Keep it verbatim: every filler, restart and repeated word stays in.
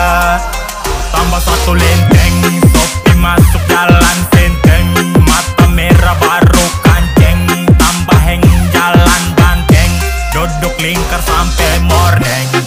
Tambah satu lenteng, Sopi masuk jalan senteng. Mata merah baru kanceng, tambah heng jalan banteng. Duduk lingkar sampai morning.